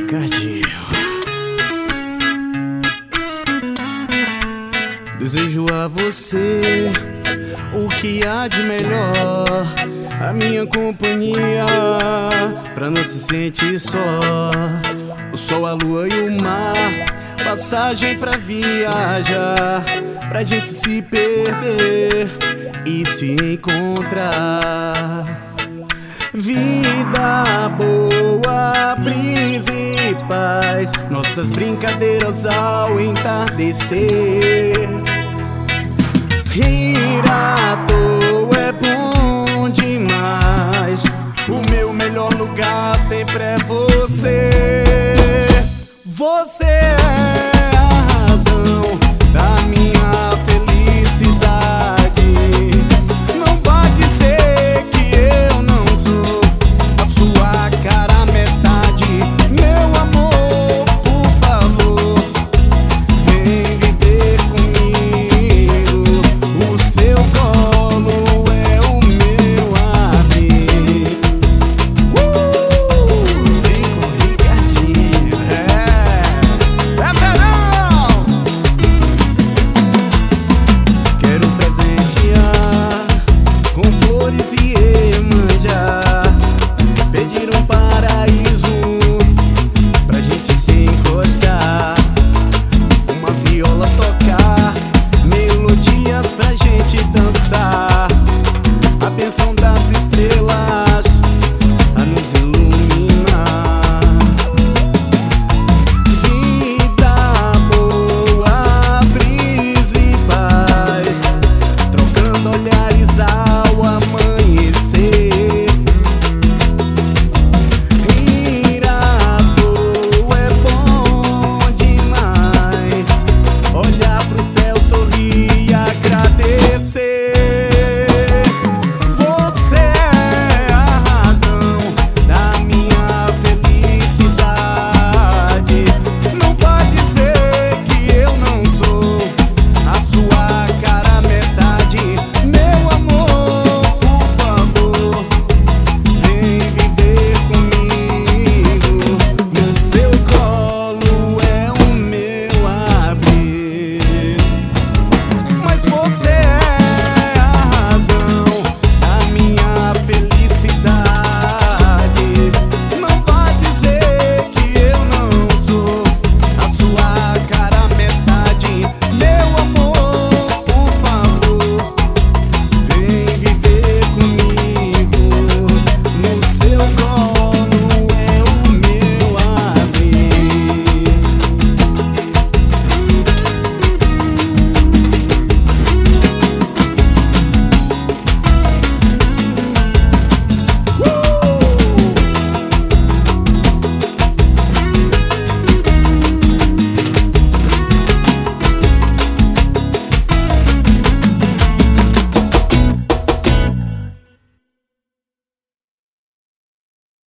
Ricardinho. Desejo a você o que há de melhor, a minha companhia, pra não se sentir só. O sol, a lua e o mar, passagem pra viajar, pra gente se perder e se encontrar. Vida boa, brisa e paz, nossas brincadeiras ao entardecer. Rir à toa é bom demais, o meu melhor lugar sempre é você. Você